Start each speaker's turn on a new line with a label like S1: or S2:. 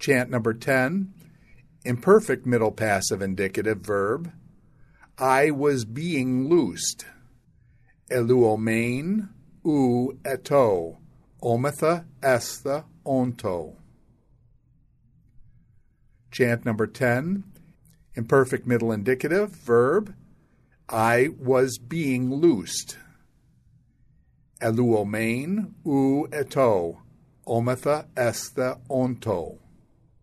S1: Chant number 10, imperfect middle passive indicative verb. I was being loosed. Eluomein ou eto, ometha estha onto. Chant number 10, imperfect middle indicative verb. I was being loosed. Eluomein ou eto, ometha estha onto.